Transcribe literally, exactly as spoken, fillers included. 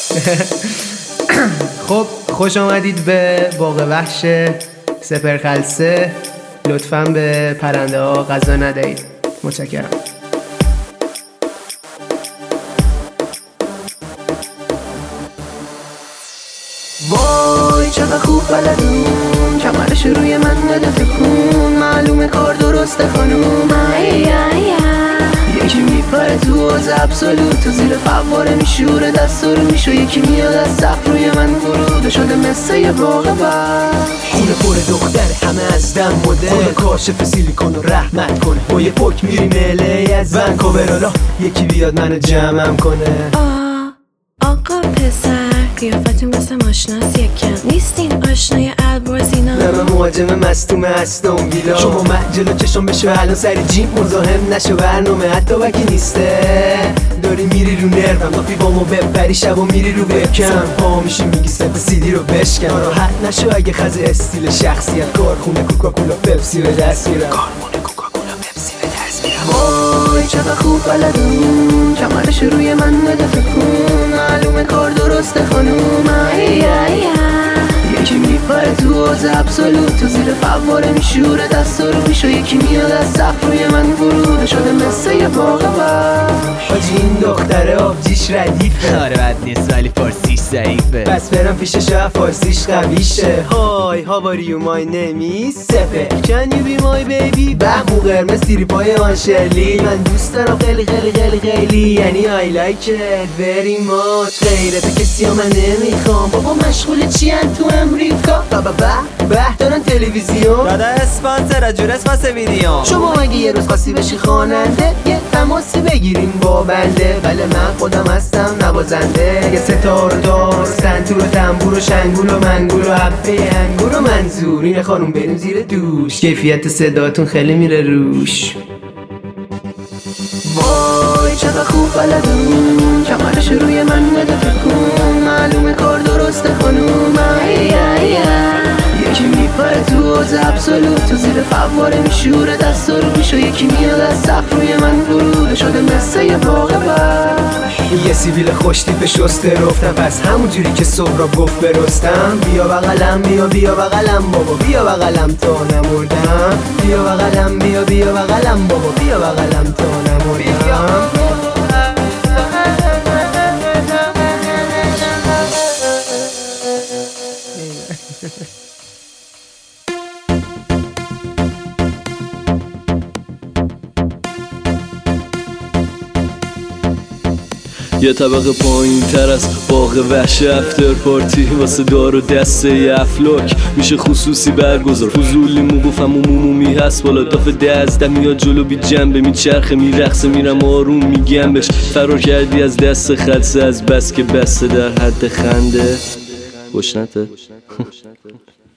خب خوش آمدید به باغ وحش سپرخلسه. لطفاً به پرنده ها غذا ندهید. متشکرم. وای چقدر خوب بلدون، کمرش روی من بده تکون، معلومه کار درسته خانوم. یکی میپره تو حوض ابسولوت، تو زیر فواره میشوره دستا رو میشو، یکی میاد از سقف روی من فروده شده مثل یه باغ وحش. خونه پر دختر همه از دم مدل، خونه کاشف سیلیکون رو رحمت کنه. با یه پک میریم الی از ونکوور، یکی بیاد منو جمعم کنه. آه آقا پسر قیافتون مثل ماشناس یکم نیستین آشنای البرزینا. نه من مهاجم مستوم هستم ویلا، شما محجل و چشم بشو الان سر جیم مزاحم نشو، برنامه حتی وکی نیسته. داری میری رو نرفم تا فیبامو ببری شب و میری رو بکم، پا میشی میگی ست سیدی رو بشکن. راحت نشو اگه خز استیل شخصیت، کارخونه کوکاکولا پپسی به دست میرم، کارخونه کوکاکولا پپسی به دست میرم. وای چقدر خوب بلدون، کمرش روی من بده تکون، معلومه کار درسته خانوم. یکی میپره تو حوض ابسولوت، تو زیر فواره میشوره دستا رو میشو، یکی میاد از سقف روی من فروده شده مثل یه باغ وحش. حاجی این دختره آبجیش ردیفه، آره بد نیست ولی فارسیش ضعیفه، بس برم پیش شاید فارسیش قویشه. های هاواری و مای نمی سپر can you be my baby، بهمو قرمز تیری پای آنشلی، من دوست دارم خیلی خیلی خیلی خیلی، یعنی I like it very much. غیرت کسی ها من نمیخوام، بابا مشغول چی ان تو امریکا، بابا به به دارن تلویزیون دادا اسپانسر جور اسپانس ویدیو. شما اگه یه روز خواستی بشی خواننده، یه تماسی بگیریم با بنده. بله من خودم هستم نوازنده، یه ستاره دار سنتور و تنبور و شنگول و منگول و حبه انگور و منظور. اینه خانوم بریم زیر دوش، کیفیت صداتون خیلی میره روش. وای چقدر خوب بلدون، کمرش روی من بده تکون، معلومه کار درسته خانوم. یکی میپره تو حوض ابسولوت، تو زیر فواره میشوره دستا رو میشو، یکی میاد از سقف روی من فروده شده مثل یه باغ وحش. یه سیبیل خوشتیپ شسته رفتم، پس همون جوری که سهراب گفت برستم. بیا بغلم بیا بیا بغلم بابا، بیا بغلم تا نمردم، بیا بغلم بیا بیا بغلم بابا، بیا بغلم تا نمردم. یه طبقه پایین تر از باغ وحش افتر پارتی، واسه دار و دسته ی افلاک میشه خصوصی برگزار. فضولی مو گفتم عمومی هست بالا تاف دزده، میاد جلو بی جنبه میچرخه میرخصه، میرم آروم میگم بهش فرار کردی از دست خلصه، از بس که بسته در حد خنده گشنته.